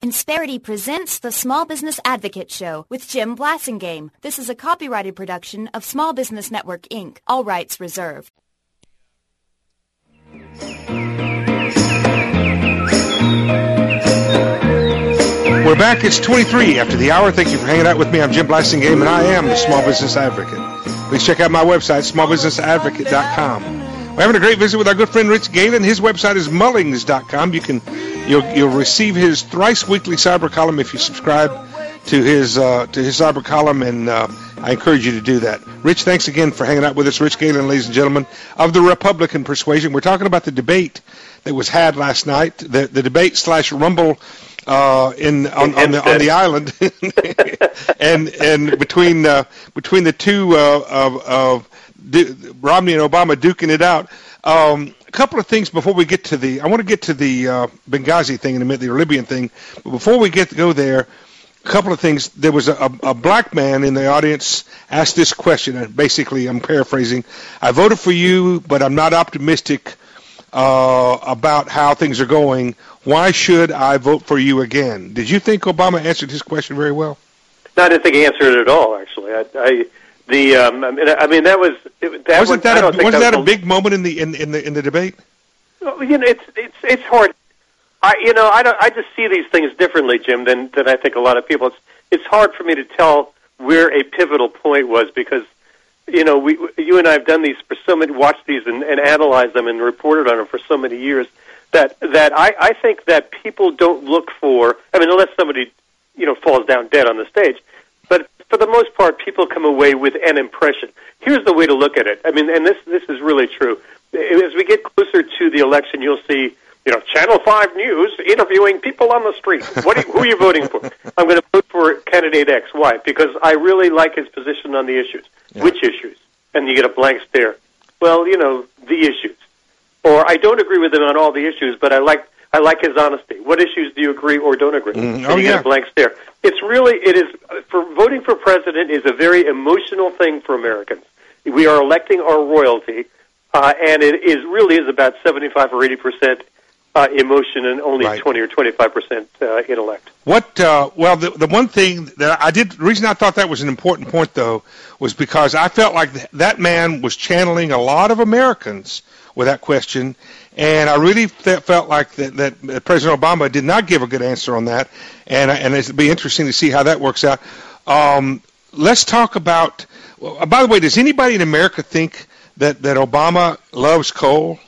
Insperity presents the Small Business Advocate Show with Jim Blasingame. This is a copyrighted production of Small Business Network, Inc. All rights reserved. We're back. It's 23 after the hour. Thank you for hanging out with me. I'm Jim Blasingame, and I am the Small Business Advocate. Please check out my website, smallbusinessadvocate.com. We're having a great visit with our good friend Rich Galen. His website is mullings.com. You'll receive his thrice weekly cyber column if you subscribe to his cyber column, and I encourage you to do that. Rich, thanks again for hanging out with us. Rich Galen, ladies and gentlemen, of the Republican persuasion. We're talking about the debate that was had last night, the debate / rumble on the island, and between the two of Romney and Obama duking it out. A couple of things before we get to I want to get to the Benghazi thing in a minute, the Libyan thing. But before we go there, a couple of things. There was a black man in the audience asked this question, and basically, I'm paraphrasing. I voted for you, but I'm not optimistic about how things are going. Why should I vote for you again? Did you think Obama answered his question very well? No, I didn't think he answered it at all. Actually, wasn't that a big moment in the debate? Well, it's hard. I just see these things differently, Jim, than I think a lot of people. It's hard for me to tell where a pivotal point was because you and I have done these for so many, watched these and analyzed them and reported on them for so many years that I think that people don't look for. I mean, unless somebody falls down dead on the stage. But for the most part, people come away with an impression. Here's the way to look at it. I mean, and this is really true. As we get closer to the election, you'll see, Channel 5 News interviewing people on the street. Who are you voting for? I'm going to vote for candidate X. Why? Because I really like his position on the issues. Yeah. Which issues? And you get a blank stare. Well, the issues. Or I don't agree with him on all the issues, but I like his honesty. What issues do you agree or don't agree? And you get a blank stare. It is for voting for president is a very emotional thing for Americans. We are electing our royalty, and it really is about 75 or 80% emotion and only 20 or 25% intellect. The one thing that the reason I thought that was an important point, though, was because I felt like that man was channeling a lot of Americans with that question, and I really felt like that President Obama did not give a good answer on that, and it'll be interesting to see how that works out. Let's talk about. By the way, does anybody in America think that Obama loves coal?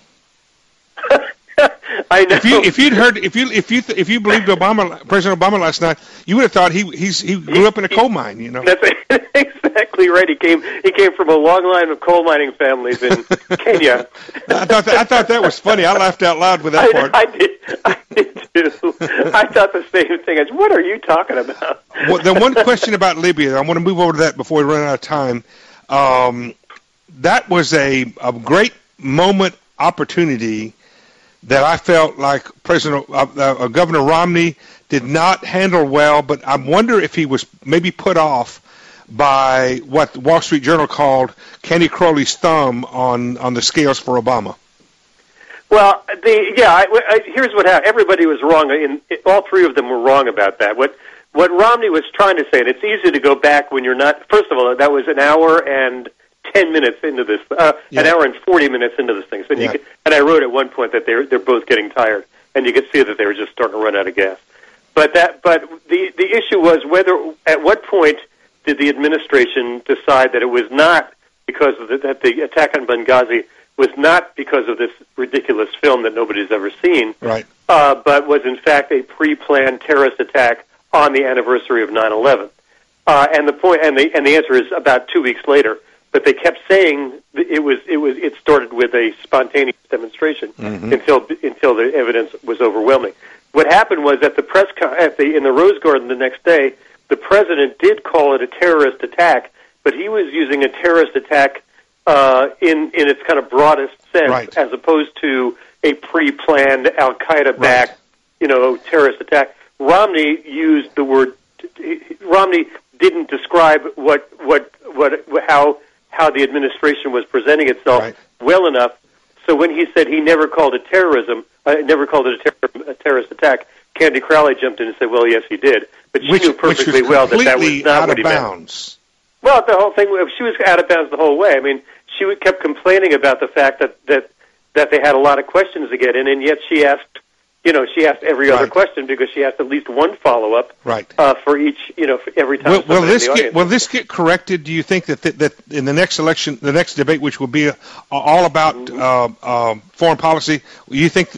I know. If you believed President Obama last night, you would have thought he grew up in a coal mine. That's exactly right. He came from a long line of coal mining families in Kenya. I thought that was funny. I laughed out loud with that part. I did too. I thought the same thing. What are you talking about? Well, the one question about Libya, I want to move over to that before we run out of time. That was a great opportunity that I felt like Governor Romney did not handle well, but I wonder if he was maybe put off by what the Wall Street Journal called Kenny Crowley's thumb on the scales for Obama. Well, here's what happened. Everybody was wrong. All three of them were wrong about that. What Romney was trying to say, and it's easy to go back when you're not. First of all, that was an hour and 10 minutes into this, an hour and 40 minutes into this thing. So and I wrote at one point that they're both getting tired, and you could see that they were just starting to run out of gas. But the issue was at what point did the administration decide that it was not because of that the attack on Benghazi was not because of this ridiculous film that nobody's ever seen, right? But was in fact a pre-planned terrorist attack on the anniversary of 9/11. And the answer is about 2 weeks later. But they kept saying it started with a spontaneous demonstration until the evidence was overwhelming. What happened was at the in the Rose Garden the next day, the president did call it a terrorist attack, but he was using a terrorist attack in its kind of broadest sense, as opposed to a pre-planned Al Qaeda backed terrorist attack. Romney used the word. Romney didn't describe how the administration was presenting itself well enough. So when he said he never called it terrorism, never called it a terrorist attack, Candy Crowley jumped in and said, well, yes, he did. But she knew perfectly well that was not what he meant. Well, the whole thing, she was out of bounds the whole way. I mean, she kept complaining about the fact that they had a lot of questions to get in, and yet she asked every other question because she asked at least one follow-up for each, for every time. Will this get corrected? Do you think that in the next election, the next debate, which will be all about foreign policy, do you think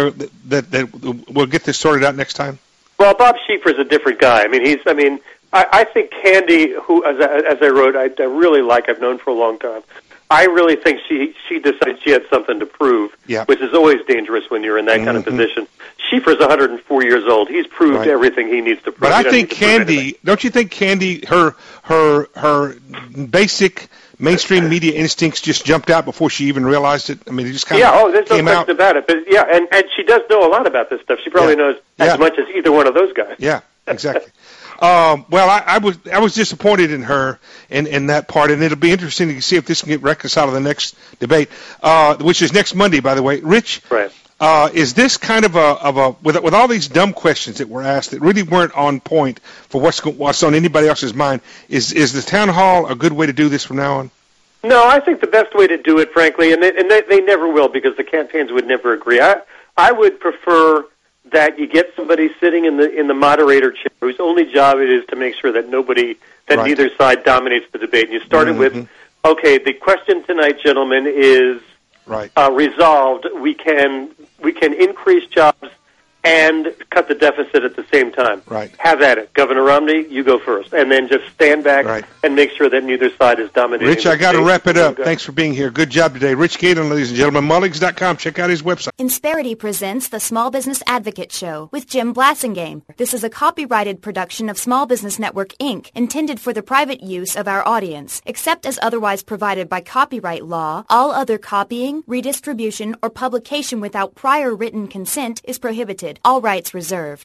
that we'll get this sorted out next time? Well, Bob Schieffer's a different guy. I mean, I think Candy, who, as I wrote, I really like, I've known for a long time. I really think she decided she had something to prove, which is always dangerous when you're in that kind of position. Schieffer's 104 years old. He's proved everything he needs to prove. But I think Candy, don't you think Candy, her basic mainstream media instincts just jumped out before she even realized it? I mean, it just kind of there's no question about it. But and she does know a lot about this stuff. She probably knows as much as either one of those guys. Yeah, exactly. Well, I was disappointed in her in that part, and it'll be interesting to see if this can get reconciled in the next debate, which is next Monday, by the way. Rich, is this kind of a with all these dumb questions that were asked that really weren't on point for what's on anybody else's mind? Is the town hall a good way to do this from now on? No, I think the best way to do it, frankly, and they never will because the campaigns would never agree. I would prefer that you get somebody sitting in the moderator chair whose only job it is to make sure that neither side dominates the debate. And you started with, okay, the question tonight, gentlemen, is resolved. We can increase jobs and cut the deficit at the same time. Have at it. Governor Romney, you go first. And then just stand back and make sure that neither side is dominating. Rich, I got to wrap it up. Thanks for being here. Good job today. Rich Galen, ladies and gentlemen, Mulligs.com. Check out his website. Insperity presents the Small Business Advocate Show with Jim Blassingame. This is a copyrighted production of Small Business Network, Inc., intended for the private use of our audience. Except as otherwise provided by copyright law, all other copying, redistribution, or publication without prior written consent is prohibited. All rights reserved.